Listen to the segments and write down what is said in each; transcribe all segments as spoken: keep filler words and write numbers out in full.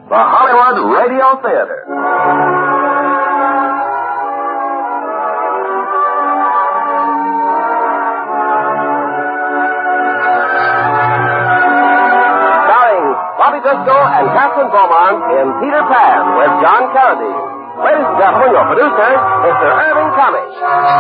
the Hollywood Radio Theater. Starring Bobby Driscoll and Catherine Beaumont in Peter Pan with John Carradine. Ladies and gentlemen, your producer, Mister Irving Cummings.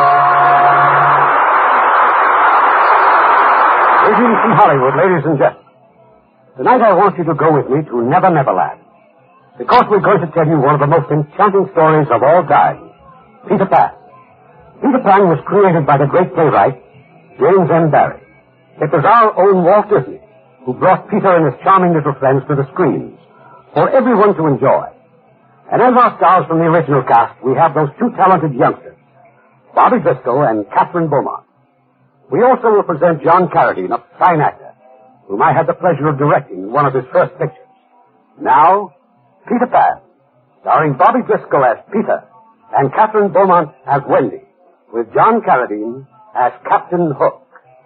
Greetings from Hollywood, ladies and gentlemen. Tonight I want you to go with me to Never Never Land, because we're going to tell you one of the most enchanting stories of all time, Peter Pan. Peter Pan was created by the great playwright, James M. Barrie. It was our own Walt Disney who brought Peter and his charming little friends to the screens for everyone to enjoy. And as our stars from the original cast, we have those two talented youngsters, Bobby Driscoll and Catherine Beaumont. We also will present John Carradine, a fine actor, whom I had the pleasure of directing in one of his first pictures. Now, Peter Pan, starring Bobby Driscoll as Peter and Catherine Beaumont as Wendy, with John Carradine as Captain Hook.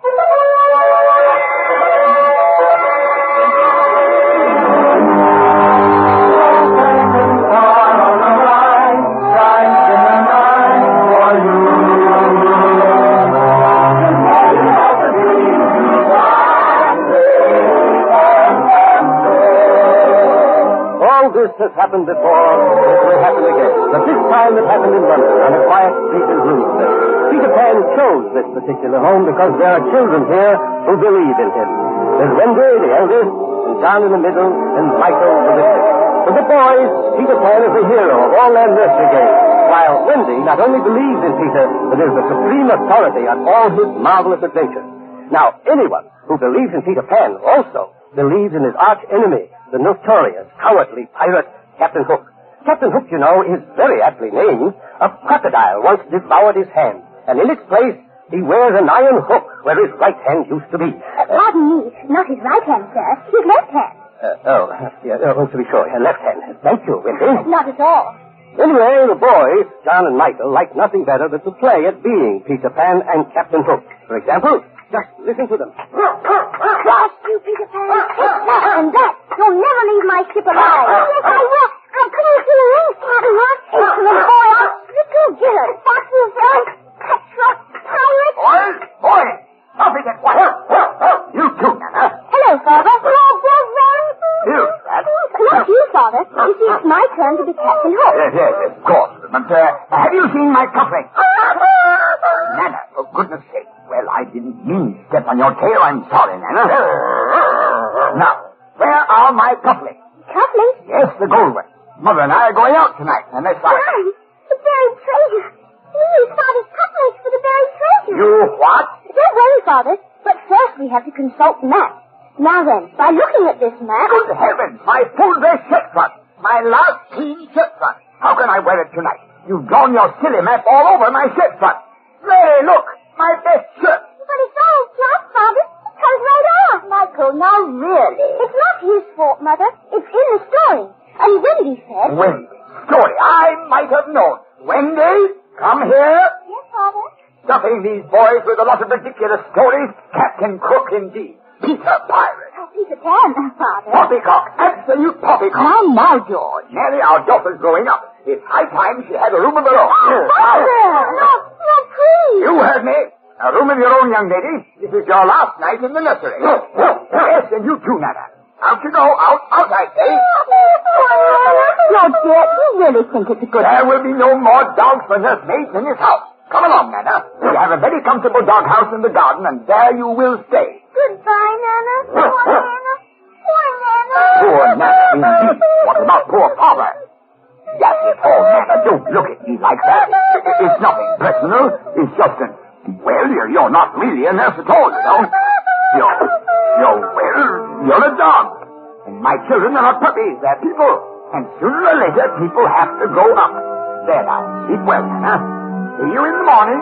This has happened before, it will happen again. But this time it happened in London, on a quiet street in Bloomsbury. Peter Pan chose this particular home because there are children here who believe in him. There's Wendy, the eldest, and John in the middle, and Michael, the littlest. For the boys, Peter Pan is the hero of all their nursery games, while Wendy not only believes in Peter, but is the supreme authority on all his marvelous adventures. Now, anyone who believes in Peter Pan also believes in his arch enemy, the notorious, cowardly pirate, Captain Hook. Captain Hook, you know, is very aptly named. A crocodile once devoured his hand, and in its place, he wears an iron hook where his right hand used to be. Uh, pardon me, not his right hand, sir. His left hand. Uh, oh, yeah, oh, to be sure, your left hand. Thank you, Wendy. Not at all. Anyway, the boys, John and Michael, like nothing better than to play at being Peter Pan and Captain Hook. For example, just listen to them. Blast you, Peter Pan. It's that and that. You'll never leave my ship alive. Yes, I will. I'm coming to the rings, Captain Hook. Excellent boy. Little gitter. Foxy villain. Cutthroat. Pirate. Boys, boys. Stop it at once. You too, Nana. Hello, Father. Hello, Brother. You, that. Not you, Father. You see, it's my turn to be Captain Hook. Yes, yes, yes, of course. But uh, have you seen my cufflinks? Nana, for goodness sake. Well, I didn't mean to step on your tail. I'm sorry, Nana. Now, where are my cufflinks? Cufflinks? Yes, the gold ones. Mother and I are going out tonight, and that's why. Why? The buried treasure. We use Father's cufflinks for the buried treasure. You what? Don't worry, Father. But first we have to consult maps. Now then, by looking at this map... Good heavens, my full dress shirt front. My last clean shirt front. How can I wear it tonight? You've drawn your silly map all over my shirt front. Mary, look, my best shirt. But it's all flat, Father. It comes right off. Michael, now really. It's not his fault, Mother. It's in the story. And Wendy said... Wendy? Story? I might have known. Wendy, come here. Yes, Father? Stuffing these boys with a lot of ridiculous stories. Captain Cook, indeed. Peter Pirate. Oh, Peter Pan, Father. Poppycock. Absolute poppycock. Now, now, George. Mary, our daughter's growing up. It's high time she had a room of her own. Oh, Father! No, no, please. You heard me. A room of your own, young lady. This is your last night in the nursery. Yes, and you too, Nana. Out you go. Out, out, I say. No, dear, you really think it's a good... There will be no more dogs for nursemaids in this house. Come along, Nana. We have a very comfortable doghouse in the garden, and there you will stay. Goodbye, Nana. Poor Nana. Poor Nana. Poor Nana, indeed. What about poor Father? Yes, it's all Nana. Don't look at me like that. It's nothing personal. It's just that, well, you're, you're not really a nurse at all, you know. You're, you're, well, you're a dog. And my children are not puppies. They're people. And sooner or later, people have to grow up. There now. Sleep well, Nana. See you in the morning.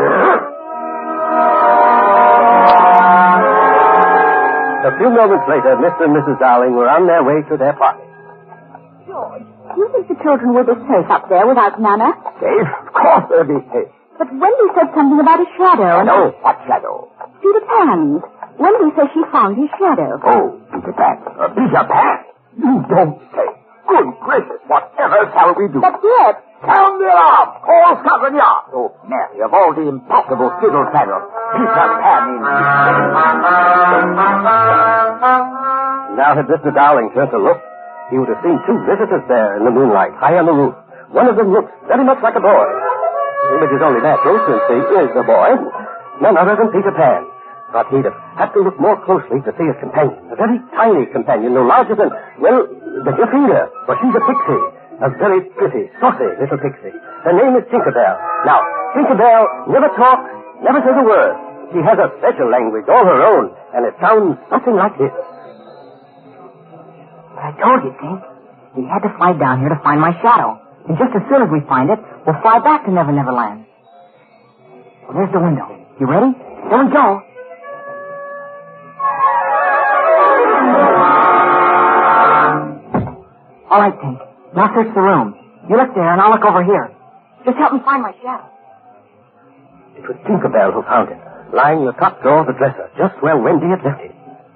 A few moments later, Mister and Missus Darling were on their way to their party. George, do you think the children will be safe up there without Nana? Safe? Of course they'll be safe. But Wendy said something about a shadow. No, what shadow? Peter Pan's. Wendy says she found his shadow. Oh, Peter Pan. Uh, Peter Pan? You don't say. Good gracious, whatever shall we do? That's it. Sound the alarm! Call Scotland Yard! Oh, Mary, of all the impossible fiddle-faddle, Peter Pan in. Now had Mister Dowling turned to look, he would have seen two visitors there in the moonlight, high on the roof. One of them looks very much like a boy, which is only natural since he is a boy, none other than Peter Pan. But he'd have had to look more closely to see his companion, a very tiny companion, no larger than, well, the Jafida, for she's a pixie, a very pretty, saucy little pixie. Her name is Tinkerbell. Now, Tinkerbell never talks, never says a word. She has a special language, all her own, and it sounds something like this. But I told you, Tink. We had to fly down here to find my shadow. And just as soon as we find it, we'll fly back to Never Never Land. Well, there's the window. You ready? Here we go. All right, Tink. Now search the room. You look there, and I'll look over here. Just help me find my shadow. It was Tinkerbell who found it, lying in the top drawer of the dresser, just where Wendy had left it.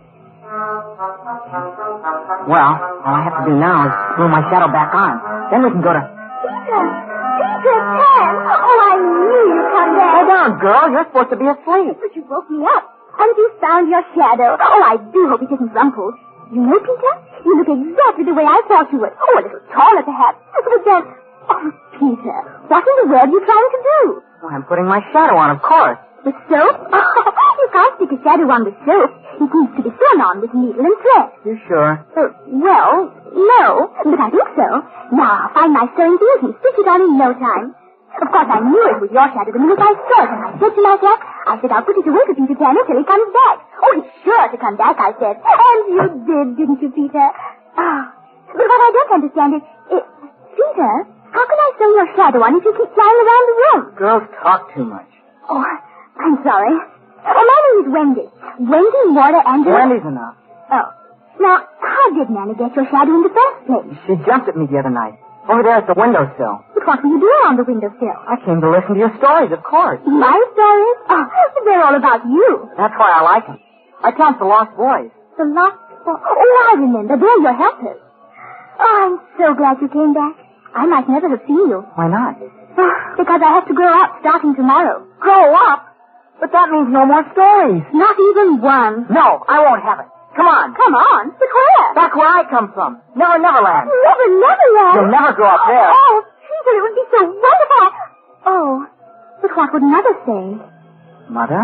Well, all I have to do now is glue my shadow back on. Then we can go to... Peter! Peter Pan! Oh, I knew you'd come back. Hold on, girl. You're supposed to be asleep. But you woke me up. And you found your shadow. Oh, I do hope it isn't rumpled. You know, Peter, you look exactly the way I thought you would. Oh, a little taller, perhaps. But then... Oh, Peter, what in the world are you trying to do? Well, I'm putting my shadow on, of course. With soap? Oh, you can't stick a shadow on with soap. It needs to be sewn on with needle and thread. You sure? Uh, well, no, but I think so. Now, I'll find my sewing things and stick it on in no time. Of course, I knew it was your shadow the minute I saw it, and I said to myself, I said I'll put it away for Peter Pan until he comes back. Oh, he's sure to come back, I said. And you did, didn't you, Peter? Ah, but what I don't understand is, is, Peter, how can I sew your shadow on if you keep flying around the room? Girls talk too much. Oh, I'm sorry. Oh, my name is Wendy. Wendy Warder Angela. Wendy's enough. Oh. Now, how did Nana get your shadow in the first place? She jumped at me the other night. Over there at the windowsill. But what were you doing on the windowsill? I came to listen to your stories, of course. My stories? Oh, they're all about you. That's why I like them. I tell them to Lost Boys. The Lost Boys? Oh, I remember. They're your helpers. Oh, I'm so glad you came back. I might never have seen you. Why not? Oh, because I have to grow up starting tomorrow. Grow up? But that means no more stories. Not even one. No, I won't have it. Come on. Come on? But where? Back where I come from. Never Neverland. Never Neverland? You'll never grow up there. Oh, Peter, it would be so wonderful. Oh, but what would Mother say? Mother?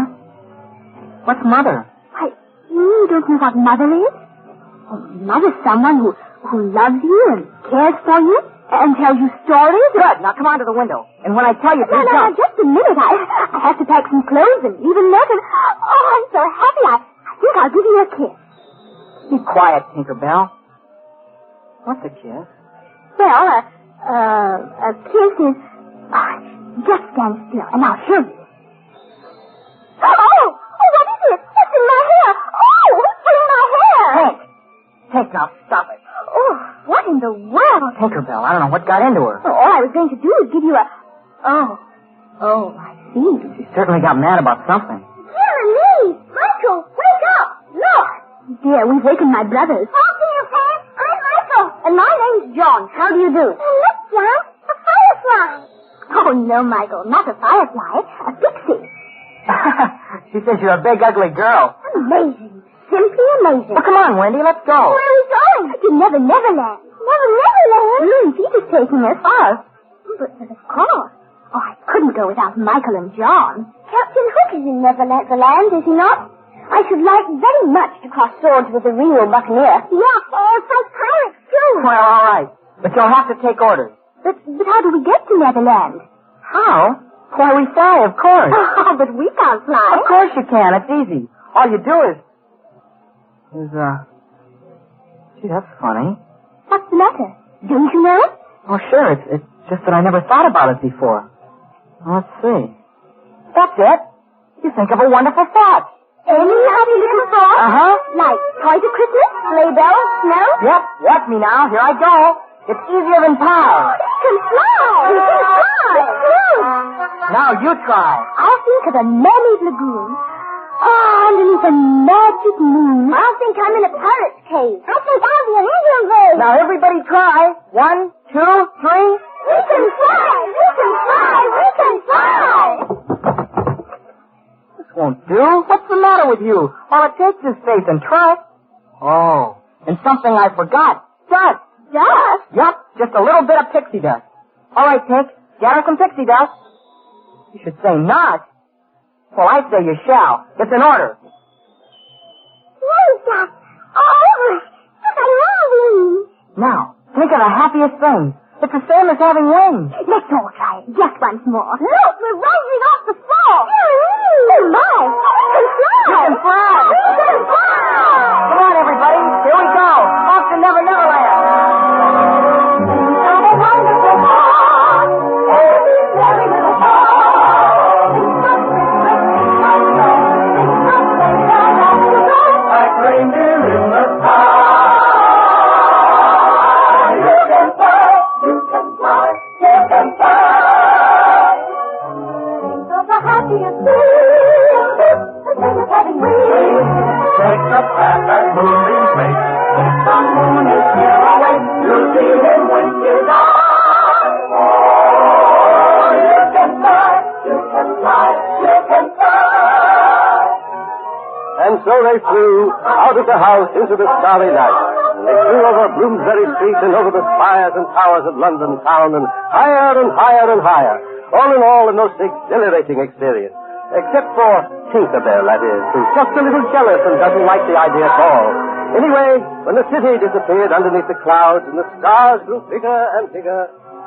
What's Mother? Why, you don't know what Mother is? Oh, Mother's someone who, who loves you and cares for you and tells you stories. Good. Now come on to the window. And when I tell you to No, no, no, jump... just a minute. I, I have to pack some clothes and leave a note and... Oh, I'm so happy. I, I think I'll give you a kiss. Be quiet, Tinkerbell. What's a kiss? Well, a, uh, a kiss is... Oh, just stand still and I'll show you. Oh! Oh, what is it? It's in my hair. Oh, who's pulling my hair? Hank! Hank, now stop it. Oh, what in the world? Tinkerbell, I don't know what got into her. Oh, all I was going to do is give you a... Oh. Oh, I see. She certainly got mad about something. Dear me! Michael, wake up! Look! Dear, we've wakened my brothers. Oh, dear, Pat. I'm Michael. And my name's John. How do you do? And look, John, a firefly. Oh, no, Michael, not a firefly. A pixie. She says you're a big, ugly girl. Amazing. Simply amazing. Well, come on, Wendy, let's go. Where are we going? To Never Neverland. Never Neverland? Mm, Peter's taking us. Oh. But, but of course. Oh, I couldn't go without Michael and John. Captain Hook is in Neverland, is he not? I should like very much to cross swords with the real buccaneer. Yeah, and fight pirates, too. Well, all right. But you'll have to take orders. But, but how do we get to Neverland? How? Why, we fly, of course. Oh, but we can't fly. Of course you can. It's easy. All you do is... Is, uh... Gee, that's funny. What's the matter? Don't you know? Oh, sure. It's, it's just that I never thought about it before. Well, let's see. That's it. You think of a wonderful thought. Any happy little thought? Uh-huh. Like toys at Christmas, sleigh bells, snow? Yep, watch me now. Here I go. It's easier than pie. It can fly! It can fly! It's true! Now you try. I'll think of a mermaid lagoon. Oh, underneath a magic moon. I think I'm in a pirate's cave. I think I'll be an Indian grave. Now, everybody try. One, two, three. We can fly! We can fly! We can fly! This won't do. What's the matter with you? All it takes is faith and trust. Oh, and something I forgot. Dust. Dust? Yup, just a little bit of pixie dust. All right, Pink, gather some pixie dust. You should say not. Well, I say you shall. It's an order. Where's that? Oh, look at moving. Now, think of the happiest thing. It's the same as having wings. Let's all try it just once more. Look, we're rising off the floor. Oh, my. We can fly. You can fly. We can fly. Come on, everybody. Here we go. Off to Never Never Land. Have a wonderful time. Every very little Like reindeer in the sky. You can fly. You can fly. You can fly. Think of the happiest thing. The thing of having wings. Take the path that moonbeams make. If the moon is here away, you'll see him when you die. Oh, you can fly. You can fly. You can fly. And so they flew out of the house into the starry night. And they flew over Bloomsbury Street and over the spires and towers of London town and higher and higher and higher. All in all, a most exhilarating experience. Except for Tinkerbell, that is, who's just a little jealous and doesn't like the idea at all. Anyway, when the city disappeared underneath the clouds and the stars grew bigger and bigger...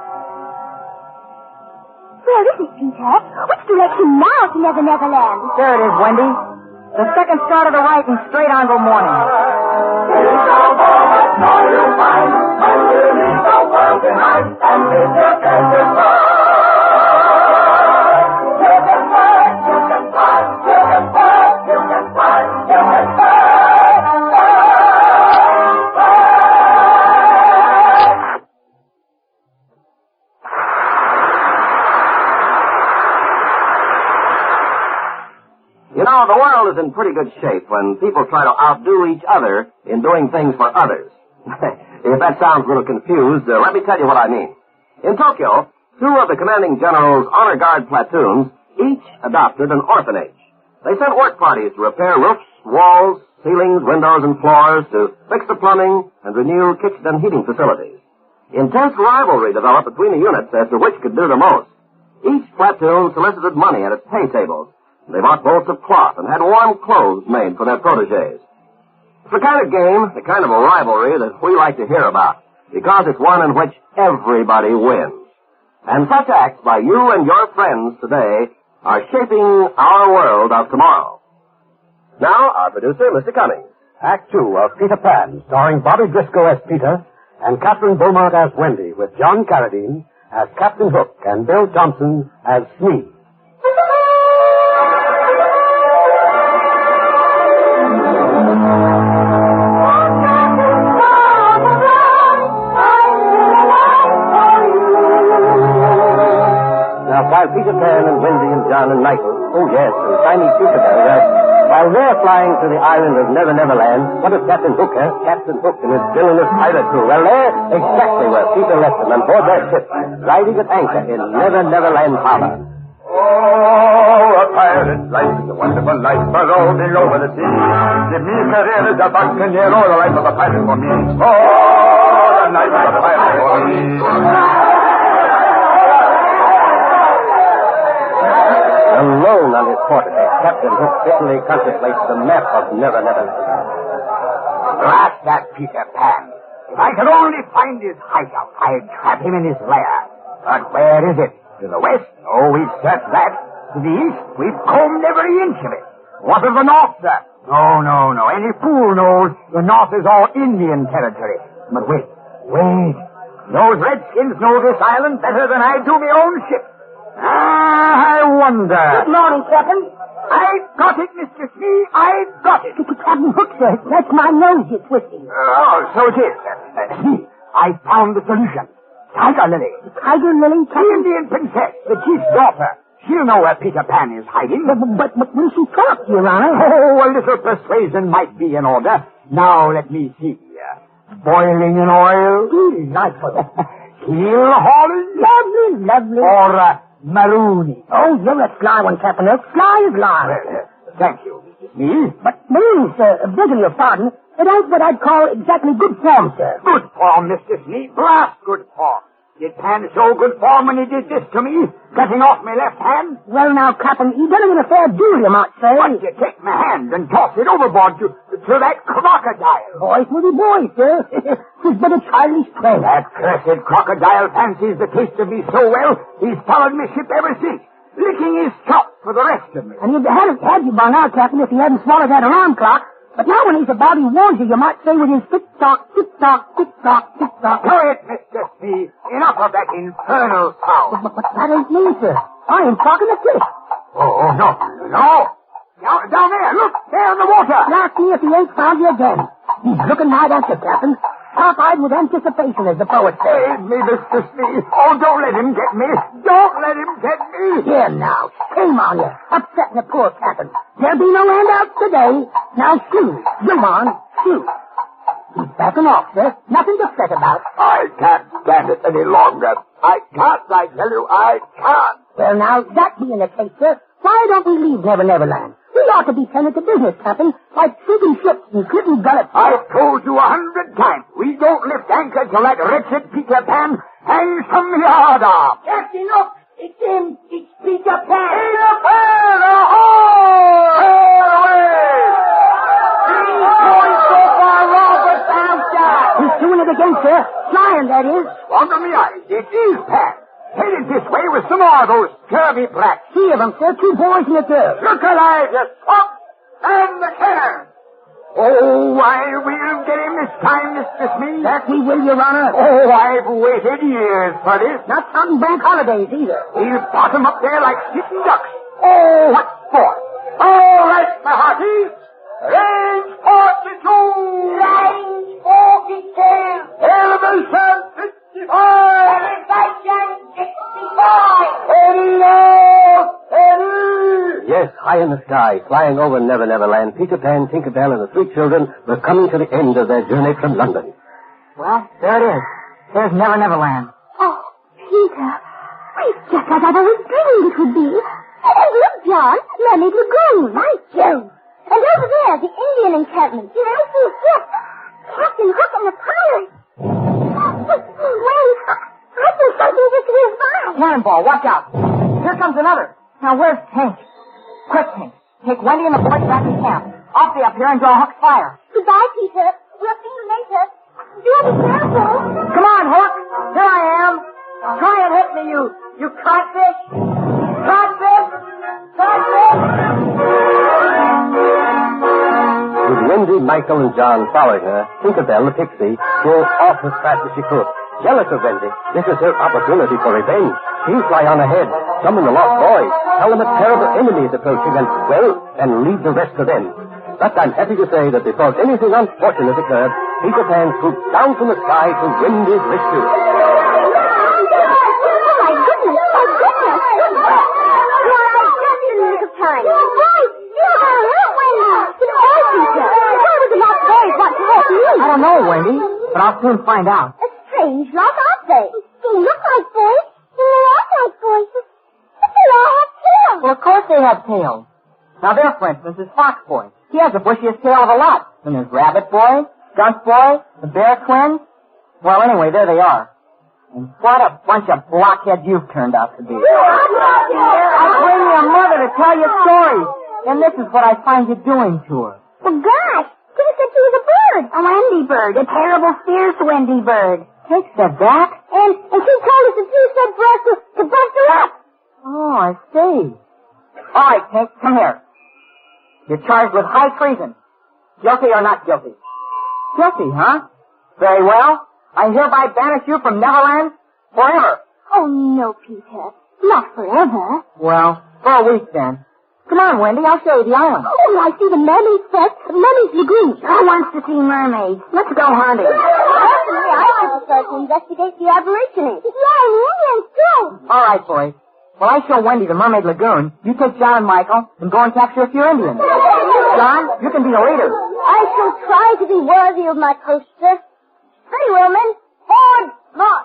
Where is it, Peter? Which direction now to Never Never Land? There it is, Wendy. The second star to the right and straight on till morning. Here's all what more you'll find underneath the world behind, and with your treasure fly. You can fly, you can fly, you can fly, you can fly, you can fly, fly, fly. You know, the world is in pretty good shape when people try to outdo each other in doing things for others. If that sounds a little confused, uh, let me tell you what I mean. In Tokyo, two of the commanding general's honor guard platoons each adopted an orphanage. They sent work parties to repair roofs, walls, ceilings, windows, and floors, to fix the plumbing and renew kitchen and heating facilities. Intense rivalry developed between the units as to which could do the most. Each platoon solicited money at its pay tables. They bought bolts of cloth and had warm clothes made for their protégés. It's the kind of game, the kind of a rivalry that we like to hear about, because it's one in which everybody wins. And such acts by you and your friends today are shaping our world of tomorrow. Now, our producer, Mister Cummings. Act two of Peter Pan, starring Bobby Driscoll as Peter and Catherine Beaumont as Wendy, with John Carradine as Captain Hook and Bill Thompson as Smee. While Peter Pan and Wendy and John and Michael, oh yes, and tiny Tinkerbell, uh, while they're flying to the island of Never Never Land, what is Captain Hook, huh? Captain Hook and his villainous pirate crew? Well, they're exactly where Peter left them on board their ship, riding at anchor in Never Never Land harbor. Oh, a pirate's life is a wonderful life, but rolling over the sea. Give me career as a buccaneer, oh, the life of a pirate for me. Oh, the life of a pirate for me. Alone on his quarterdeck, Captain Hook bitterly contemplates the map of Never Never Land. Blast that Peter Pan. If I could only find his hideout, I'd trap him in his lair. But where is it? To the west? Oh, we've searched that. To the east? We've combed every inch of it. What of the north, sir? No, no, no. Any fool knows the north is all Indian territory. But wait, wait. Those redskins know this island better than I do my own ship. Ah, I wonder. Good morning, Captain. I've got it, Mister Smee. I've got it. Captain Hook, sir. That's my nose you're twisting. Oh, so it is. Uh, see, I found the solution. Tiger Lily. Tiger Lily, The Captain? Indian princess, the chief's daughter. she'll know where Peter Pan is hiding. But, but, but when she talks, Your Honor... Oh, a little persuasion might be in order. Now, let me see. Boiling in oil? Delightful. Keel hauling? Lovely, lovely. Or uh, marooning? Oh, you're a sly one, Captain Hook. Sly as lie. Well, uh, thank you, Mister Smith. But marooning, sir, begging your pardon, it ain't what I'd call exactly good form, sir. Good form, Mister Smith. Blast good form. Did Pan show good form when he did this to me, cutting off my left hand? Well, now, Captain, he done it in a fair duel, you might say. But you take my hand and toss it overboard to, to that crocodile. Boys will be boys, sir. It's but a childish play. That cursed crocodile fancies the taste of me so well, he's followed me ship ever since, licking his chops for the rest of me. And he'd have had you by now, Captain, if he hadn't swallowed that alarm clock. But now when he's about, he warns you, you might say with his tick-tock, tick-tock, tick-tock, tick-tock. Quiet, Mister Smith. Enough of that infernal sound. But, but that ain't me, sir. I am talking to Tick. Oh, oh, no. No. Down, down there. Look. There in the water. Now see if he ain't found you again. He's looking right at you, Captain. Top-eyed with anticipation, as the poet says. Save me, Mister Smith. Oh, don't let him get me. Don't let him get me. Here now. Shame on you. Upsetting the poor Captain. There'll be no handouts today. Now shoot. Go on. Shoot. He's backing off, sir. Nothing to fret about. I can't stand it any longer. I can't, I tell you, I can't. Well, now, that being the case, sir, why don't we leave Never Never Land? We ought to be tended to business, Captain, like sinking ships and clipping gullets. I've told you a hundred times, we don't lift anchor till that wretched Peter Pan hangs from the yard arm. Captain, look! It's him! It's Peter Pan! Peter Pan! Ahoy! Sail away! He's going so far off with Samstag! He's doing it again, sir. Flying, that is. Under me eyes, it is Pan. Headed this way with some more of those curvy brats. Three of them, sir. Two boys and a girl. Look alive, you swamp! And the cannon! Oh, I will get him this time, Mister Smith. That we will, Your Honor. Oh, I've waited years for this. Not counting bank holidays, either. He'll bottom up there like sitting ducks. Oh, what for? All right, my hearties. Range forty-two. Range forty-two. Elevation fifty-five. Elevation sixty-five. Steady now. Steady. Yes, high in the sky, flying over Never Never Land, Peter Pan, Tinker Bell, and the three children were coming to the end of their journey from London. Well, there it is. There's Never Never Land. Oh, Peter. It's just as I always dreamed it would be. And look, John, Mermaid Lagoon. By Jove. And over there, the Indian encampment. The racing ship. Captain Hook and the pirates. Wait, I think something just whizzed by. Cannonball, watch out. Here comes another. Now, where's Tank? Quick, Tank. Take Wendy and the boys back to camp. I'll stay up here and draw Hook's fire. Goodbye, Peter. We'll see you later. Do be careful. Come on, Hook. Here I am. Try and hit me, you, you codfish. Codfish. Codfish. With Wendy, Michael, and John following her, Tinker Bell, the pixie, drove off as fast as she could. Jealous of Wendy, this was her opportunity for revenge. She'll fly on ahead, summon the lost boys, tell them a terrible enemy is approaching, and, well, and leave the rest to them. But I'm happy to say that before anything unfortunate occurred, Peter Pan swooped down from the sky to Wendy's rescue. Oh, my goodness. My goodness. Well, I just in the nick of time. You're right. You're right, Wendy. It's all Peter. Why would the lost boys want to help me? I don't know, Wendy, but I'll soon find out. A strange lot, aren't they? They look like boys, and they act like boys, but they all have tails. Well, of course they have tails. Now there, for instance, is Fox Boy. He has the bushiest tail of a lot. And there's Rabbit Boy, Skunk Boy, the Bear Twins. Well, anyway, there they are. And what a bunch of blockheads you've turned out to be. I bring your mother to tell you stories, and this is what I find you doing to her. Well, gosh, Peter said she was a bird. A Wendy bird. A terrible, fierce Wendy bird. Hank said that? And, and she told us that you said for us to, to bust her up. Oh, I see. All right, Hank, come here. You're charged with high treason. Guilty or not guilty? Guilty, huh? Very well. I hereby banish you from Neverland forever. Oh, no, Peter. Not forever. Well, for a week then. Come on, Wendy, I'll show you the island. Oh, I see the mermaids first. Mermaids Lagoon. I want to see mermaids. Let's go hunting. Personally, I want to start to investigate the Aborigines. Yeah, and the Indians, too. All right, boys. Well, I show Wendy the Mermaid Lagoon. You take John and Michael and go and capture a few Indians. John, you can be the leader. I shall try to be worthy of my post, sir. Very well, men. Forward, march.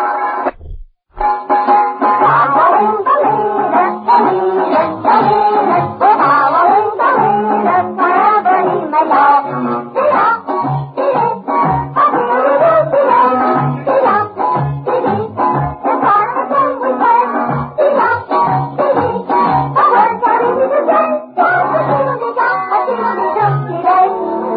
Following the leader, the leader, the leader. We're following the leader wherever he may go. See-ya, see-ya, a-dee-dee-doo, see-ya, see-ya, see-dee. It's part of the thing we say. See-ya, see-dee. The words are easy to say. A-dee-dee-doo, a-dee-dee-doo, see-day.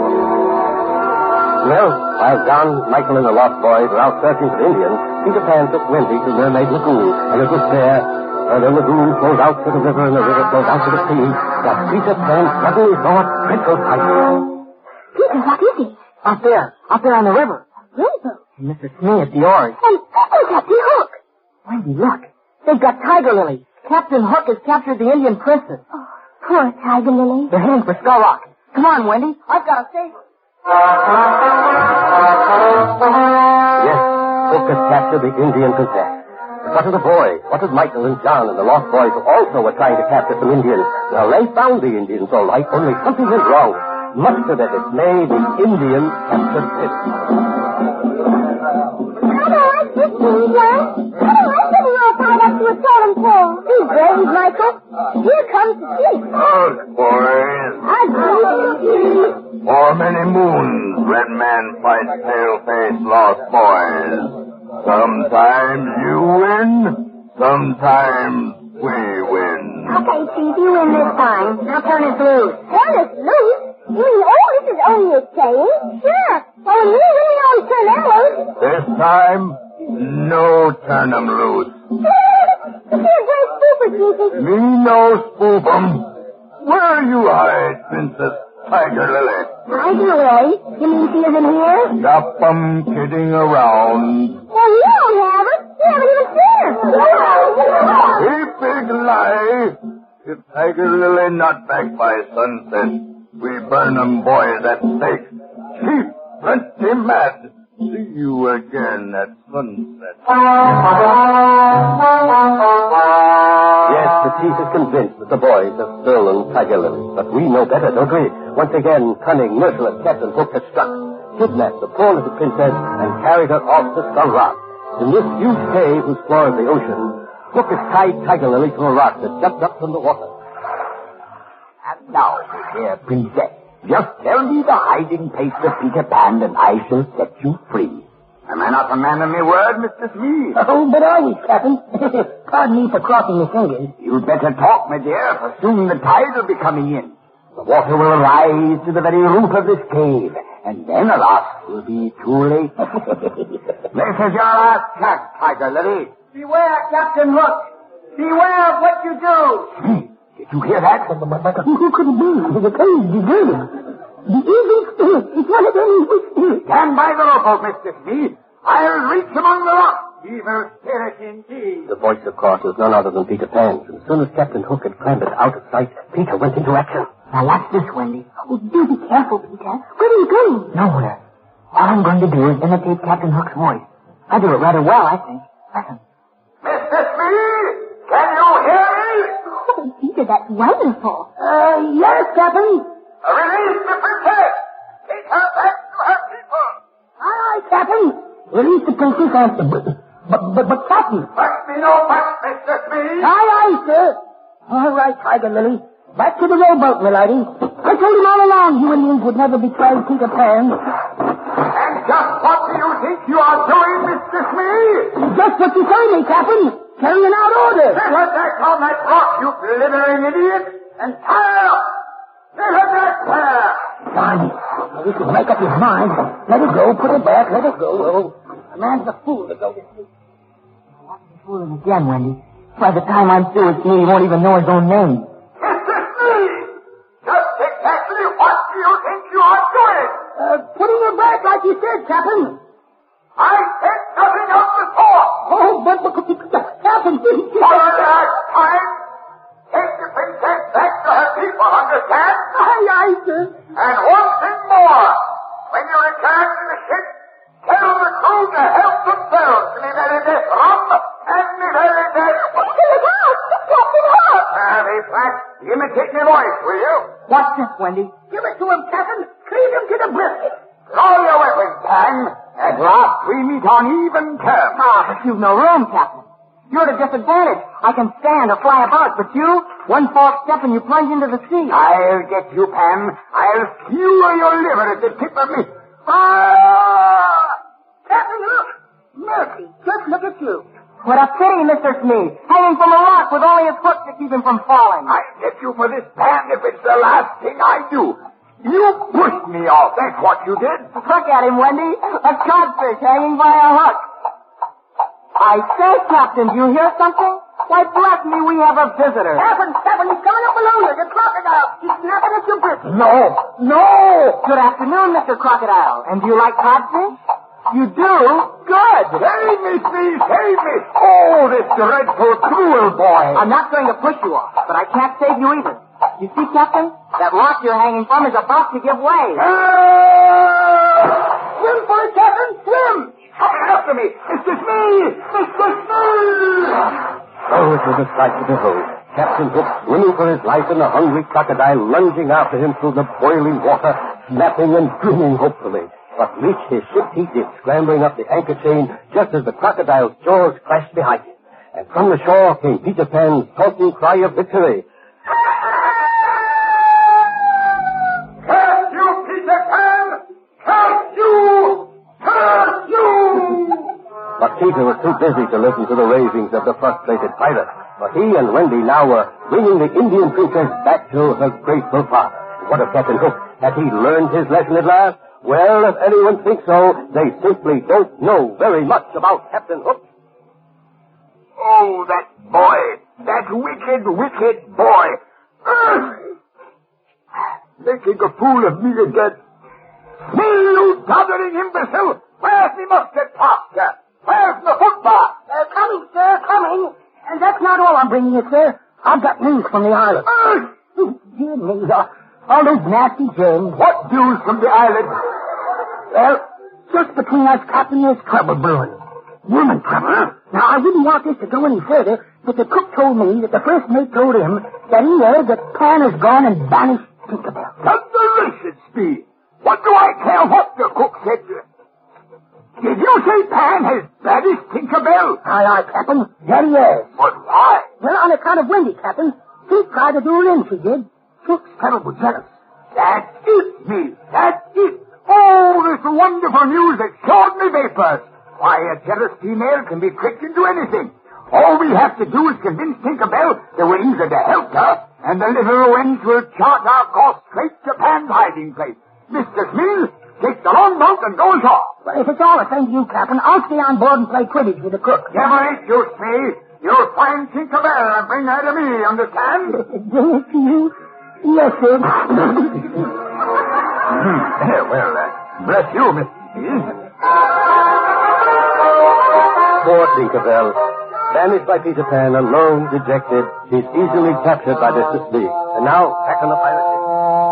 Well, while John, Michael, and the Lost Boys were out searching for Indians, Peter Pan took Wendy to Mermaid Lagoon, and it was there, where the lagoon flows out to the river and the river flows out to the sea, that Peter Pan suddenly saw a dreadful sight. Peter, what is it? Out there. Out there on the river. Rainbow. And Mister Smee at the oars. And oh, Captain Hook. Wendy, look. They've got Tiger Lily. Captain Hook has captured the Indian princess. Oh, poor Tiger Lily. They're heading for Skull Rock. Come on, Wendy. I've got to save her. Yes, Hook had captured the Indian princess. But what of the boys? What of Michael and John and the Lost Boys who also were trying to capture some Indians? Well, they found the Indians all right, only something went wrong. Much to their dismay, the Indians captured this. I don't like this thing, John. I don't like getting all tied up to a totem pole. Be brave, Michael. Here comes the chief. Look, boys. I believe you. For many moons, Red Man fights pale-faced Lost Boys. Sometimes you win, sometimes we win. Okay, Chief, you win this time. Now turn us loose. Turn us loose? You mean, oh, this is only a saying? Sure. Well, when we win, we always turn them loose. This time, no turn 'em loose. You're a great spoofer, Chiefy. Me no spook 'em. Where you hide, Princess Tiger Lily? Tiger Lily? You mean she isn't here? Stop 'em kidding around. Well, you don't have her. You haven't even seen her. A big lie. If Tiger Lily not back by sunset, we burn 'em boys at stake. Chief, plenty mad. See you again at sunset. Yes, the chief is convinced that the boys have stolen Tiger Lily. But we know better, don't we? Once again, cunning, merciless Captain Hook has struck, kidnapped the poor little princess, and carried her off to Skull Rock. In this huge cave whose floor is the ocean, Hook has tied Tiger Lily to a rock that jumped up from the water. And now, dear princess, just tell me the hiding place of Peter Pan and I shall set you free. Am I not a man of my word, Mister Smee? Oh, but are we, Captain? Pardon me for crossing the fingers. You'd better talk, my dear, for soon the tide will be coming in. The water will rise to the very roof of this cave, and then, alas, it will be too late. This is your last chance, Tiger Lily. Beware, Captain Hook. Beware of what you do. Smee, did you hear that? Who could it be? The cave deserted. The evil spirit. It's one of them evil spirits. Stand by the rope, Mister Smee. I'll reach among the rocks. Evil spirit indeed. The voice, of course, was none other than Peter Pan. As soon as Captain Hook had clambered out of sight, Peter went into action. Now, watch this, Wendy. Oh, do be careful, Peter. Where are you going? Nowhere. All I'm going to do is imitate Captain Hook's voice. I do it rather well, I think. Listen. Mister Smee, can you hear me? Oh, Peter, that's wonderful. Uh, yes, Captain. Release the princess. Take her back to her people. Aye, aye, Captain. Release the princess and... But, but, but, but Captain. But me no back, Mister Smee. Aye, aye, sir. All right, Tiger Lily. Back to the rowboat, my lady. I told him all along you Indians would never betray Peter Pan. And just what do you think you are doing, Mister Smee? Just what you told me, Captain. Carrying out orders. Let her back on that rock, you blithering idiot, and tie her up. Let her back there. Johnny, now you can make up his mind. Let it go. Put it back. Let it go. Oh, the man's a fool to go to sleep. I'll be fooling again, Wendy. By the time I'm through with me, he won't even know his own name. Mister Smee, just exactly what do you think you are doing? Uh, putting her back like you said, Captain. I said nothing of the sort. Oh, but, but, but Captain, didn't you... For the last time, take the princess back to her people, understand? Aye, aye, sir. And one thing more. When you return to the ship, tell the crew to help themselves to me very best rum and me very best... Look out! imitate my voice, will you? What's this, Wendy? Give it to him, Captain. Cleave him to the brisket. Draw your weapons, Pan. At last we meet on even terms. Ah, but you've no room, Captain. You're at a disadvantage. I can stand or fly about, but you, one false step and you plunge into the sea. I'll get you, Pan. I'll skewer your liver at the tip of me. Ah! Captain, look. Mercy, just look at you. What a pity, Mister Smee. Hanging from a rock with only his hook to keep him from falling. I'll get you for this, Pan, if it's the last thing I do. You pushed me off. That's what you did. Look at him, Wendy. A codfish hanging by a hook. I say, Captain, do you hear something? Why, bless me, we have a visitor. Captain, Captain, he's coming up below you. The crocodile. He's snapping at your brisket. No, no. Good afternoon, Mister Crocodile. And do you like codfish? You do? Good. Save me, Smee, save me. Oh, this dreadful, cruel boy. I'm not going to push you off, but I can't save you either. You see, Captain? That rock you're hanging from is about to give way. Ah! Swim for it, Captain, swim. Come after me. Mister Smee, Mister Smee. Oh, it was a sight to behold. Captain Hook swimming for his life and the hungry crocodile lunging after him through the boiling water, snapping and grinning hopefully. But reach his ship he did, scrambling up the anchor chain just as the crocodile's jaws clashed behind him. And from the shore came Peter Pan's taunting cry of victory. Curse you, Peter Pan! Curse you! Curse you! But Peter was too busy to listen to the ravings of the frustrated pirate. For he and Wendy now were bringing the Indian princess back to her grateful father. What of Captain Hook? Had he learned his lesson at last? Well, if anyone thinks so, they simply don't know very much about Captain Hook. Oh, that boy! That wicked, wicked boy! Ugh! Making a fool of me again. Me, you doddering imbecile! Where's me mustard plaster? Where's the football? Uh, coming, sir, coming. And that's not all I'm bringing you, sir. I've got news from the island. Ugh! Oh, dear me, uh, all those nasty germs. What news from the island? Well, just between us, Captain, there's trouble brewing. Woman trouble. Now, I wouldn't want this to go any further, but the cook told me that the first mate told him that he heard that Pan has gone and banished Tinkerbell. Thunderation, Speed! What do I care what the cook said? Did you say Pan has banished Tinkerbell? Aye, aye, Captain. There he is. But why? Well, on account of Wendy, Captain. He tried to do her in, she did. She's terrible jealous. That's it, me. That's it. Oh, this wonderful news that showed me vapors. Why, a jealous female can be tricked into anything. All we have to do is convince Tinkerbell that we're eager to help her, and the little wench will chart our course straight to Pan's hiding place. Mister Smee, take the longboat and go ashore. Well, if it's all the same to you, Captain, I'll stay on board and play Quidditch with the cook. Never ain't you, Smee. You'll find Tinkerbell and bring her to me, understand? Bring it to you? Yes, sir. Well, uh, bless you, Mister Smee. Poor Tinkerbell. Banished by Peter Pan, alone, dejected, she's easily captured by Mister Smee. And now, back on the pirate ship.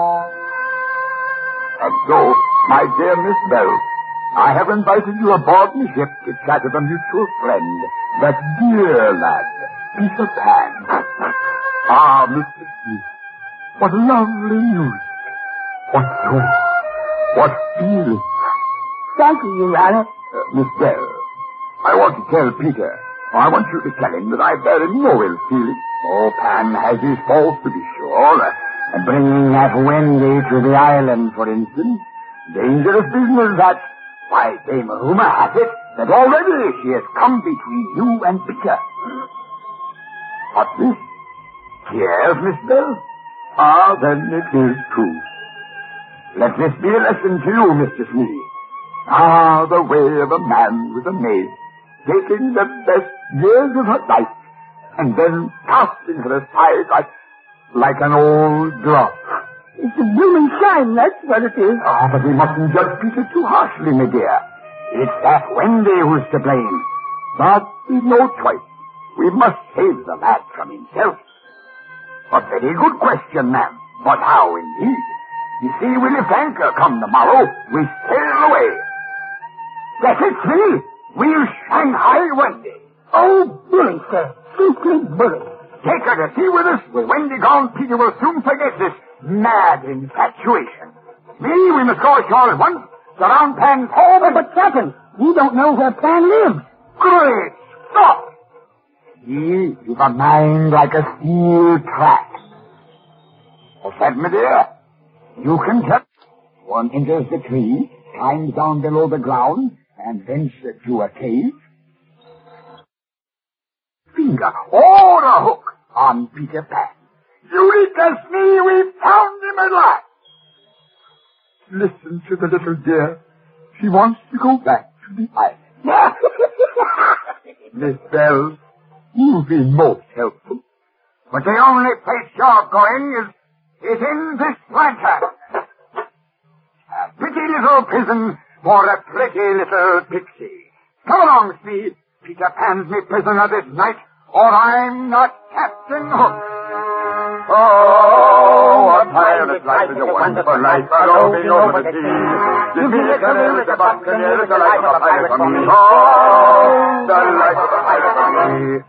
And so, my dear Miss Bell, I have invited you aboard the ship to chat with a mutual friend, that dear lad, Peter Pan. Ah, Mister Smee, what lovely news. What joy. What feeling. Thank you, Your Honor. Uh, Miss Bell, I want to tell Peter, I want you to tell him that I bear him no ill feeling. Oh, Pan has his faults, to be sure. Uh, bringing that Wendy to the island, for instance. Dangerous business, that. Why, Dame Rumor has it that already she has come between you and Peter. What's this? Yes, Miss Bell? Ah, then it is true. Let this be a lesson to you, Mister Smee. Ah, the way of a man with a maid, taking the best years of her life, and then casting her aside like, like an old drop. It's a blooming shine, that's what it is. Ah, but we mustn't judge Peter too harshly, my dear. It's that Wendy who's to blame. But we've no choice. We must save the lad from himself. A very good question, ma'am. But how, indeed? You see, we'll lift anchor come tomorrow. We sail away. That's it, see? We'll Shanghai Wendy. Oh, bully, sir. Simply bully. Take her, Neither he with us. With Wendy gone, Peter will soon forget this mad infatuation. Me, we must go ashore at once. Surround Pan's home. Oh, but, Captain, we don't know where Pan lives. Great Scott! He is a mind like a steel trap. What's that, my dear? You can tell. One enters the tree, climbs down below the ground, and ventures to a cave. Finger or a hook on Peter Pan. Eureka's me, we found him at last. Listen to the little dear. She wants to go back to the island. Miss Bell, you've been most helpful. But the only place you're going is, is in this planter. A pretty little prison for a pretty little pixie. Come along, Speed. Peter Pan's me prisoner this night, or I'm not Captain Hook. Oh, a pirate's life is a wonderful life, roving over the sea. The vehicle is a buccaneer, the life of a pirate for me. Oh, the life of a pirate for me.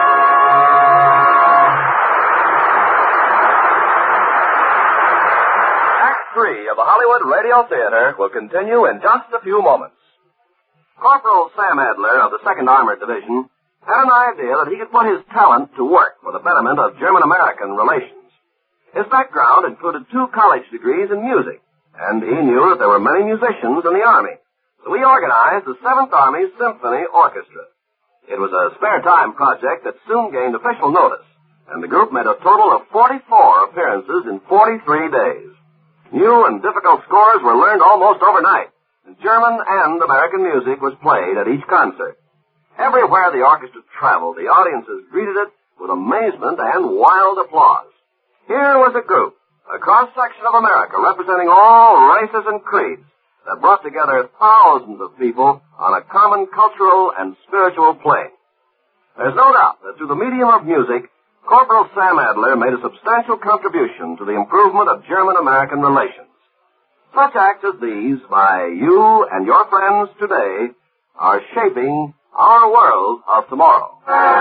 Act three of the Hollywood Radio Theater will continue in just a few moments. Corporal Sam Adler of the second Armored Division had an idea that he could put his talent to work for the betterment of German-American relations. His background included two college degrees in music, and he knew that there were many musicians in the Army. So he organized the seventh Army Symphony Orchestra. It was a spare-time project that soon gained official notice, and the group made a total of forty-four appearances in forty-three days. New and difficult scores were learned almost overnight, and German and American music was played at each concert. Everywhere the orchestra traveled, the audiences greeted it with amazement and wild applause. Here was a group, a cross-section of America representing all races and creeds, that brought together thousands of people on a common cultural and spiritual plane. There's no doubt that through the medium of music, Corporal Sam Adler made a substantial contribution to the improvement of German-American relations. Such acts as these by you and your friends today are shaping our world of tomorrow.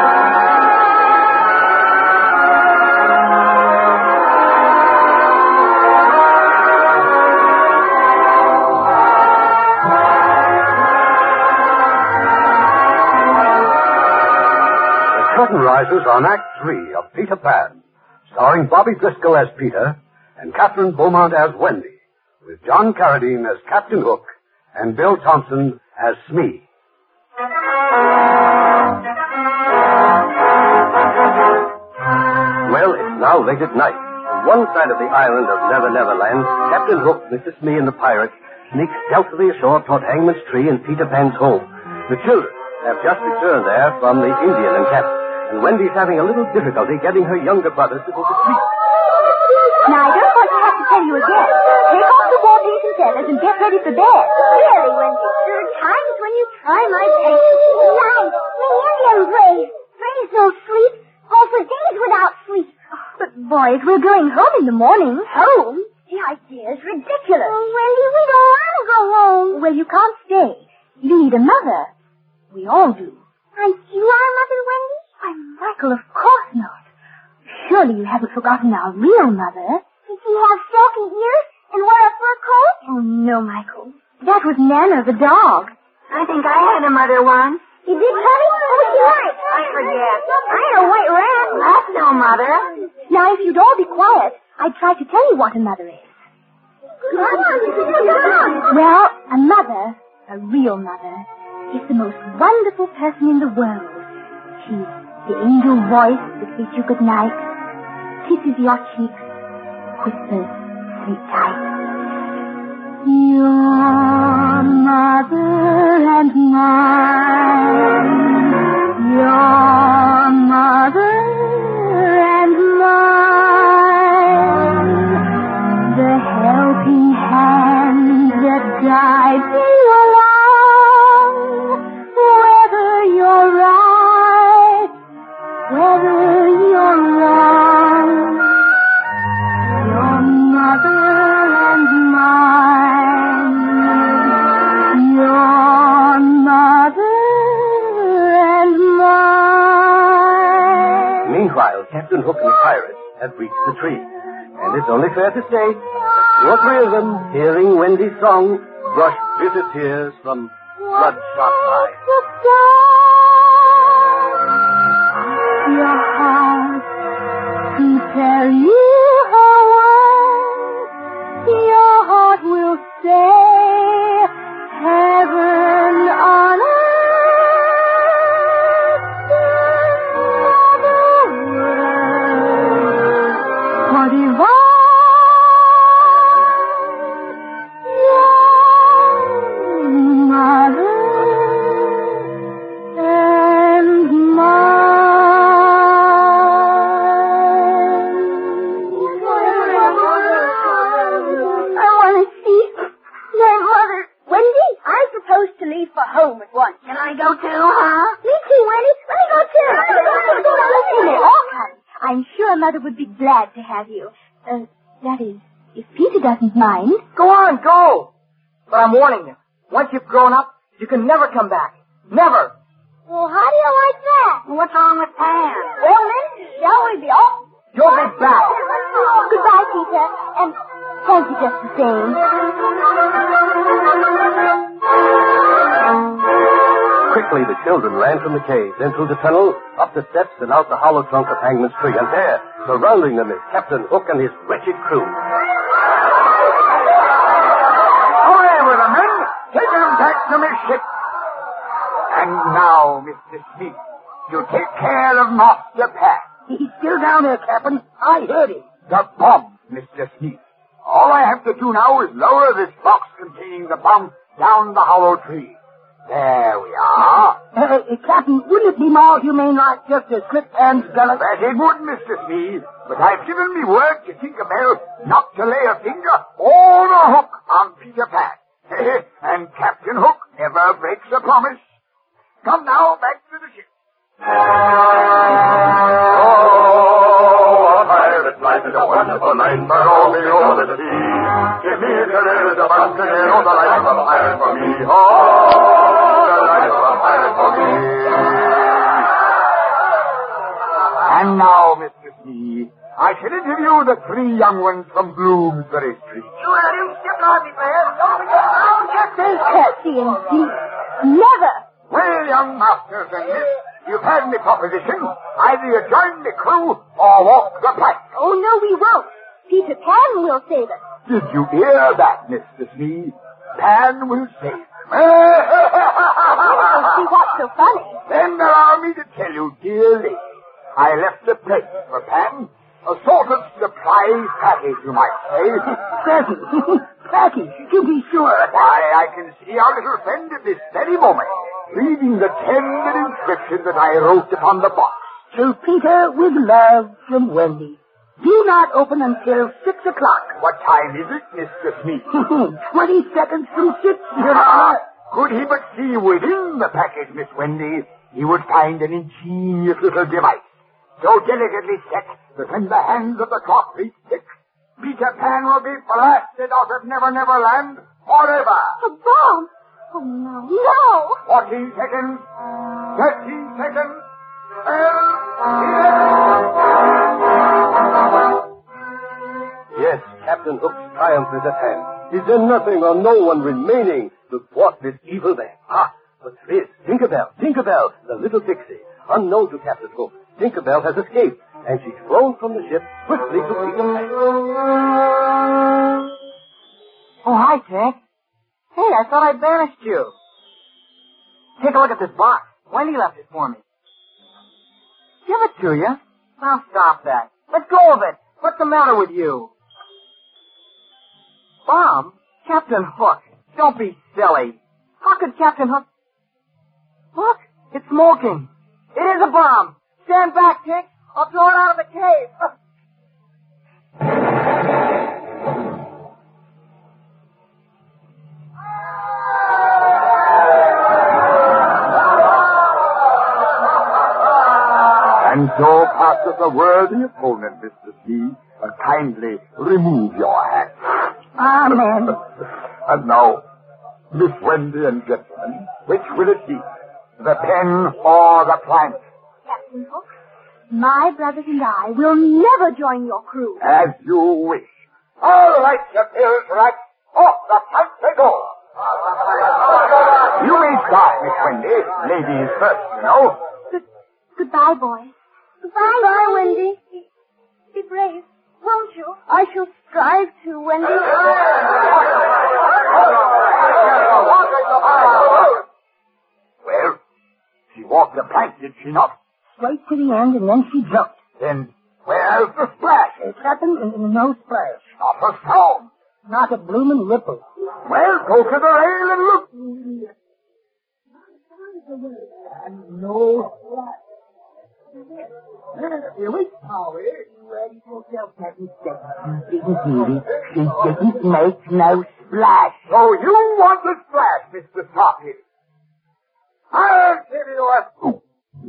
The curtain rises on Act Three of Peter Pan, starring Bobby Driscoll as Peter and Catherine Beaumont as Wendy, with John Carradine as Captain Hook and Bill Thompson as Smee. Well, it's now late at night. On one side of the island of Never Never Land, Captain Hook, Missus Smee, and the pirates sneak stealthily ashore toward Hangman's Tree and Peter Pan's home. The children have just returned there from the Indian encampment, and Wendy's having a little difficulty getting her younger brothers to go to sleep. Now, I don't want to have to tell you again. Take off the war paint and feathers and get ready for bed. Really, Wendy, there are times when you try my patience. Nice. The Indian brave. Praise no sleep. Go for days without sleep. But, boys, we're going home in the morning. Home? The idea is ridiculous. Oh, Wendy, we don't want to go home. Well, you can't stay. You need a mother. We all do. Aren't you our mother, Wendy? Why, Michael, of course not. Surely you haven't forgotten our real mother. Did she have silky ears and wear a fur coat? Oh, no, Michael. That was Nana, the dog. I think I had a mother once. You did, Honey? What was she like? I forget. I had a white rat. That's no mother. Now, if you'd all be quiet, I'd try to tell you what a mother is. Well, a mother, a real mother, is the most wonderful person in the world. She's the angel voice that bids you good night, kisses your cheeks, whispers, sleep tight. Your mother and mine, your mother and mine, the helping hands that guide me along, whether you're right, whether you're wrong, your mother and mine, your mother Meanwhile, Captain Hook and the pirates have reached the tree. And it's only fair to say that two or three of them, hearing Wendy's song, brush bitter tears from bloodshot eyes. Your heart to tell you how once your heart will say heaven on earth, another word for divine. Young mother and to leave for home at once. Can I go too, huh? Me too, Wendy. Let me go too. Listen, they all come. I'm sure Mother would be glad to have you. Uh, that is, if Peter doesn't mind. Go on, go. But I'm warning you. Once you've grown up, you can never come back. Never. Well, how do you like that? What's wrong with Pam? Well, then, shall we be off? You'll be back. Goodbye, Peter. And thank you just the same. Quickly, the children ran from the cave, then through the tunnel, up the steps, and out the hollow trunk of Hangman's tree. And there, surrounding them, is Captain Hook and his wretched crew. Away with them, men! Take them back to my ship. And now, Mister Smith, you take care of Master Pat. He's still down there, Captain. I heard him. The bomb, Mister Smith. All I have to do now is lower this box containing the bomb down the hollow tree. There we are. Uh, uh, Captain, wouldn't it be more humane like just to slip Pan's gullet? That it would, Mister Smith. But I've given me word to Tinkerbell not to lay a finger or a hook on Peter Pan. And Captain Hook never breaks a promise. Come now, back to the ship. Oh, a pirate's life is a wonderful life, but oh, below the sea. Give me a career as a buccaneer, the life of a pirate for me. Oh, the life of a pirate for me. And now, Mister Smith, I shall interview the three young ones from Bloomsbury Street. You had him step on me, man. Don't Just say curtsy and deep. Never. Well, young masters and miss, you've had my proposition. Either you join the crew or walk the plank. Oh, no, we won't. Peter Pan will save us. Did you hear that, Mister Smith? Pan will save us. Oh, see, what's so funny? Then allow me to tell you, dear lady, I left a present for Pan. A sort of surprise package, you might say. Present. Package, to be sure. Why, I can see our little friend at this very moment, reading the tender inscription that I wrote upon the box. To Peter, with love, from Wendy. Do not open until six o'clock. What time is it, Mister Smith? Twenty seconds from six, Your Ah, Honor. could he but see within the package, Miss Wendy, he would find an ingenious little device, so delicately set that when the hands of the clock reach six, Peter Pan will be blasted out of Never Never Land forever. A bomb. Oh, no. No. Fourteen seconds. Thirteen seconds. Twelve. Yes, Captain Hook's triumph is at hand. Is there nothing or no one remaining to thwart this evil man? Ah, but there is Tinkerbell. Tinkerbell, the little pixie. Unknown to Captain Hook, Tinkerbell has escaped, and she's flown from the ship swiftly to Peter Pan. Oh, hi, Tink. Hey, I thought I banished you. Take a look at this box. Wendy left it for me. Give it to you. Now stop that. Let go of it. What's the matter with you? Bomb? Captain Hook. Don't be silly. How could Captain Hook... Look, it's smoking. It is a bomb. Stand back, Tink. I'll throw it out of the cave. And so passeth a worthy opponent, Mister Smith. Uh, kindly remove your hat. Amen. And now, Miss Wendy and gentlemen, which will it be? The pen or the plank? Captain Hook, My brothers and I will never join your crew. As you wish. All right, you pills, right. Off the plank they go. You may start, Miss Wendy. Ladies first, you know. Good, goodbye, boy. Goodbye, Goodbye, Wendy. Be, be brave, won't you? I shall strive to, Wendy. Well, she walked the plank, did she not? Straight to the end, and then she jumped. Then where's the splash? It happened in, in no splash. Not a stone. Not a bloomin' ripple. Well, go to the rail and look. And no splash. Here we go. Ready for yourself, Captain Stetson. You didn't hear it. She didn't make no splash. So you want the splash, Mister Toppy. I'll give you a scoop.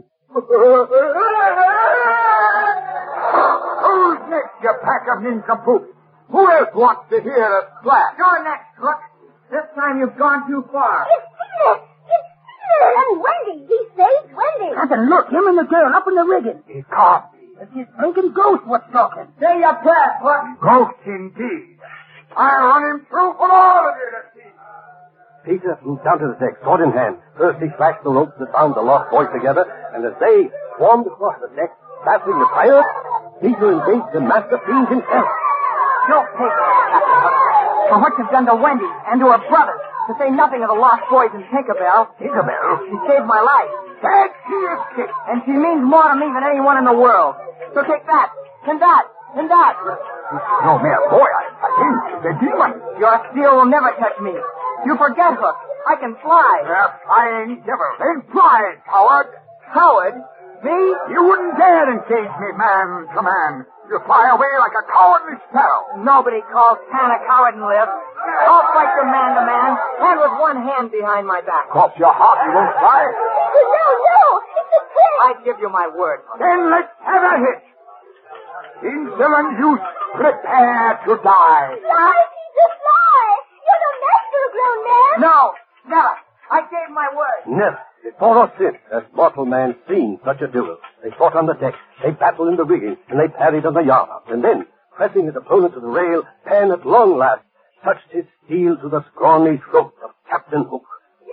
Who's next, you pack of nincompoops? Who else wants to hear a splash? You're next, Hook. This time you've gone too far. It's Peter! It's Peter! And Wendy! He saved Wendy! Captain, look, him and the girl up in the rigging. It can't be. It's his blinking ghost what's talking. Say your prayers, Hook. Ghost indeed. I'll run him through for all of you to see. Peter flew down to the deck, sword in hand. First he slashed the ropes that bound the lost boys together, and as they swarmed across the deck, battling the pirates, Peter engaged the master fiend himself. Don't take it, Captain Hook. For what you've done to Wendy and to her brothers, to say nothing of the lost boys in Tinkerbell. Tinkerbell? She saved my life. That she is kicked. And she means more to me than anyone in the world. So take that, and that, and that. No, mere boy, I, I think it's a demon. Your steel will never touch me. You forget, Hook. I can fly. A flying devil. Then fly, coward. Coward? Me? You wouldn't dare engage me man to man. You fly away like a cowardly sparrow. Nobody calls Pan a coward and live. I'll fight you man to man, and with one hand behind my back. Cross your heart, you won't fly. No, no! It's a trick! I give you my word. Then let's have a hit. Insolent youth, prepare to die. Fly, Peter, fly! You're the master of grown men! No, never. I gave my word. Never, before or since, has mortal man seen such a duel. They fought on the deck, they battled in the rigging, and they parried on the yardarm. And then, pressing his opponent to the rail, Pan at long last touched his steel to the scrawny throat of Captain Hook.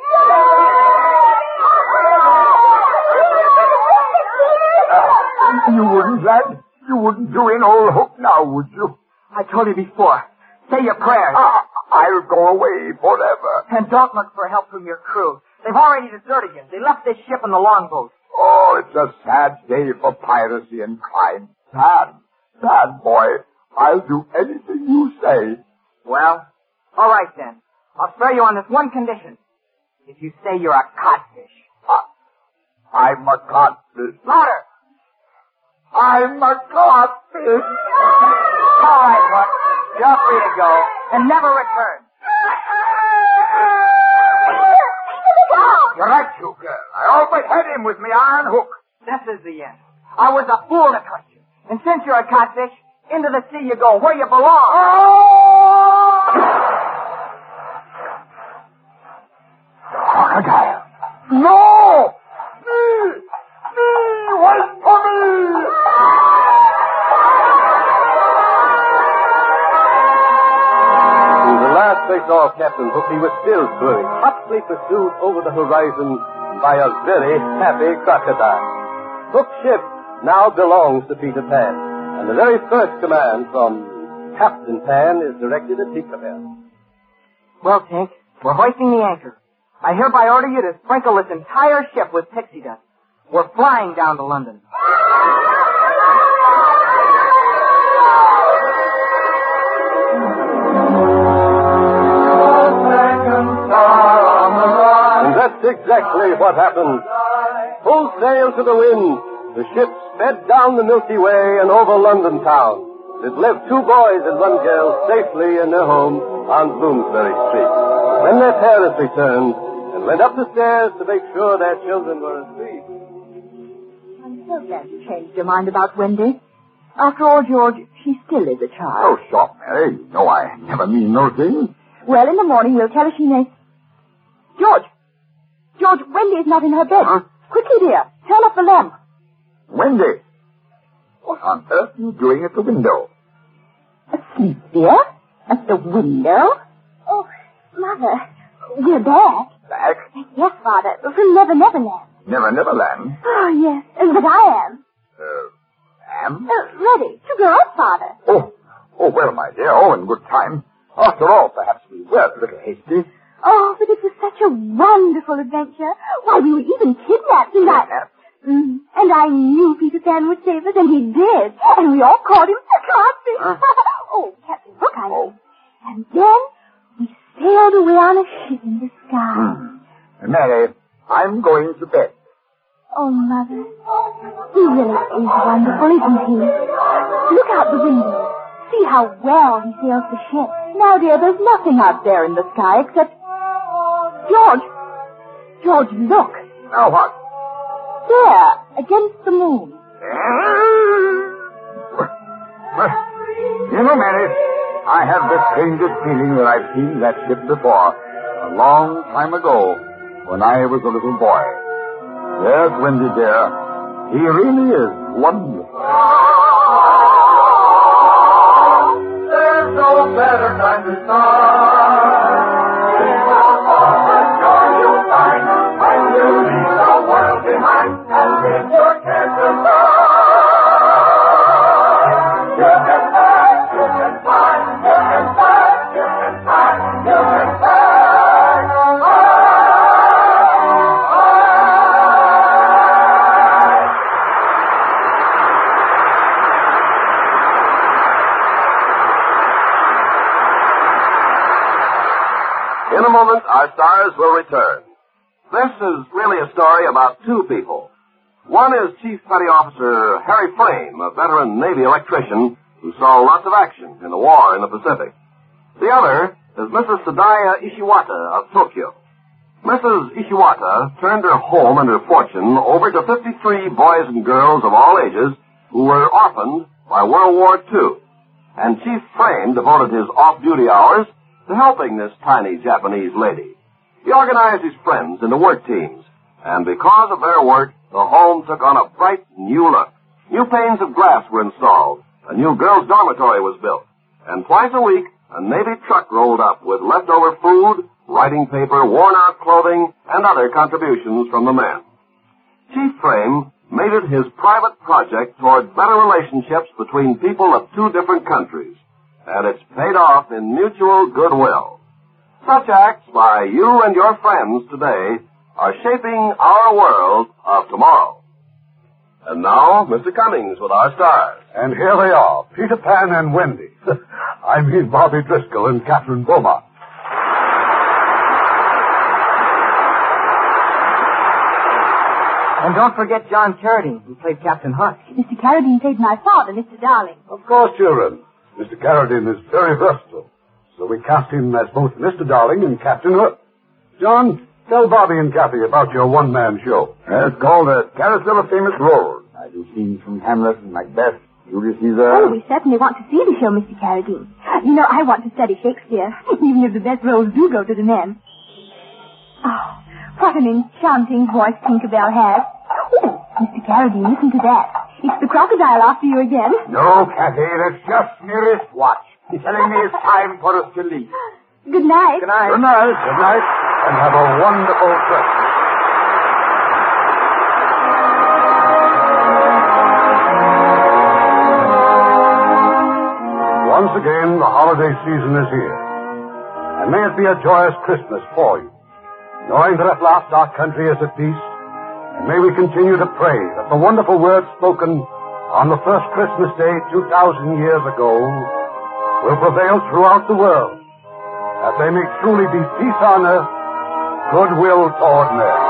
You wouldn't, lad? You wouldn't do in old Hook now, would you? I told you before. Say your prayers. Ah, I'll go away forever. And don't look for help from your crew. They've already deserted you. They left this ship in the longboat. Oh, it's a sad day for piracy and crime. Sad, sad boy. I'll do anything you say. Well, all right then. I'll spare you on this one condition. If you say you're a codfish. Uh, I'm a codfish. Louder! I'm a codfish. All right, Hook. You're free to go and never return. You're right, you girl. I always had him with me iron hook. This is the end. I was a fool to trust you. And since you're a codfish, into the sea you go, where you belong. Oh! The crocodile. No! Me! Me! Wait for me! The last they saw of Captain Hook, he was still swimming, hotly pursued over the horizon by a very happy crocodile. Hook's ship now belongs to Peter Pan, and the very first command from Captain Pan is directed at Tinkerbell. Well, Tink, we're hoisting the anchor. I hereby order you to sprinkle this entire ship with pixie dust. We're flying down to London. And that's exactly what happened. Full sail to the wind, the ship sped down the Milky Way and over London town. It left two boys and one girl safely in their home on Bloomsbury Street. Then their parents returned and went up the stairs to make sure their children were asleep. I'm so glad you changed your mind about Wendy. After all, George, she still is a child. Oh, stop, Mary. You know I never mean no thing. Well, in the morning we'll tell her she may... George! George, Wendy is not in her bed. Huh? Quickly, dear. Turn up the lamp. Wendy. What on earth are you doing at the window? Asleep, dear? At the window? Oh, Mother. We're back. Back? Yes, Father. From Never Never Land. Never, never land. Oh, yes. But I am. Uh, am? Uh, ready to go up, Father. Oh, oh, well, my dear, all in good time. After all, perhaps we were a little hasty. Oh, but it was such a wonderful adventure. Why, we were even kidnapped, and I... Kidnapped? Mm, and I knew Peter Pan would save us, and he did. And we all called him Frosty. Huh? Oh, Captain Hook, I mean. And then we sailed away on a ship in the sky. Hmm. Mary, I'm going to bed. Oh, Mother, he really is wonderful, isn't he? Look out the window. See how well he sails the ship. Now, dear, there's nothing out there in the sky except... George! George, look. Now what? There, against the moon. Well, you know, Mary, I have the strangest feeling that I've seen that ship before, a long time ago, when I was a little boy. Yes, Wendy, dear, he really is wonderful. There's no better time to start. It's a moment joy you'll find when you leave the world behind and leave your cares aside. You can fly, you can fly, you can fly, you can fly, you can fly. In a moment, our stars will return. This is really a story about two people. One is Chief Petty Officer Harry Frame, a veteran Navy electrician who saw lots of action in the war in the Pacific. The other is Missus Sadaya Ishiwata of Tokyo. Missus Ishiwata turned her home and her fortune over to fifty-three boys and girls of all ages who were orphaned by World War Two. And Chief Frame devoted his off-duty hours to helping this tiny Japanese lady. He organized his friends into work teams, and because of their work, the home took on a bright new look. New panes of glass were installed, a new girls' dormitory was built, and twice a week, a Navy truck rolled up with leftover food, writing paper, worn-out clothing, and other contributions from the men. Chief Frame made it his private project toward better relationships between people of two different countries, and it's paid off in mutual goodwill. Such acts by you and your friends today are shaping our world of tomorrow. And now, Mister Cummings with our stars. And here they are, Peter Pan and Wendy. I mean Bobby Driscoll and Catherine Beaumont. And don't forget John Carradine, who played Captain Hook. Mister Carradine played my father, Mister Darling. Of course, children. Mister Carradine is very versatile, so we cast him as both Mister Darling and Captain Hook. John, tell Bobby and Kathy about your one-man show. It's called the Carousel of Famous Roles. I do scenes from Hamlet and Macbeth, Julius Caesar. Oh, we certainly want to see the show, Mister Carradine. You know, I want to study Shakespeare, even if the best roles do go to the men. Oh, what an enchanting voice Tinkerbell has. Oh, Mister Carradine, listen to that. It's the crocodile after you again. No, Kathy, that's just my wristwatch. Telling me it's time for us to leave. Good night. Good night. Good night. Good night. And have a wonderful trip. Once again, the holiday season is here. And may it be a joyous Christmas for you, knowing that at last our country is at peace. And may we continue to pray that the wonderful words spoken on the first Christmas day two thousand years ago will prevail throughout the world, that they may truly be peace on earth, goodwill toward men.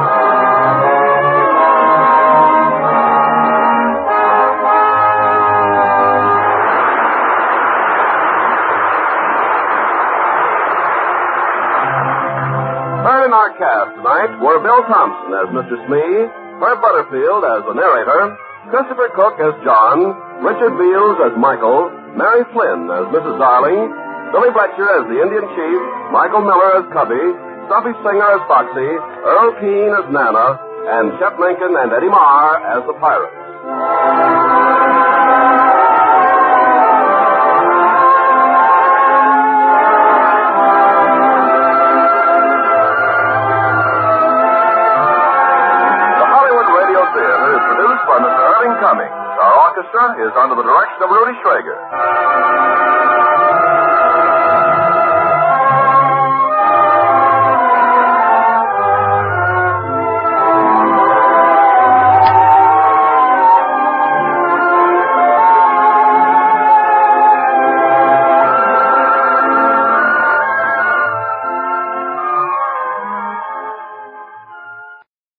Heard in our cast tonight were Bill Thompson as Mister Smee, Herb Butterfield as the narrator, Christopher Cook as John, Richard Beals as Michael, Mary Flynn as Missus Darling, Billy Fletcher as the Indian Chief, Michael Miller as Cubby, Stuffy Singer as Foxy, Earl Keane as Nana, and Shep Lincoln and Eddie Marr as the Pirates. Cummings. Our orchestra is under the direction of Rudy Schrager.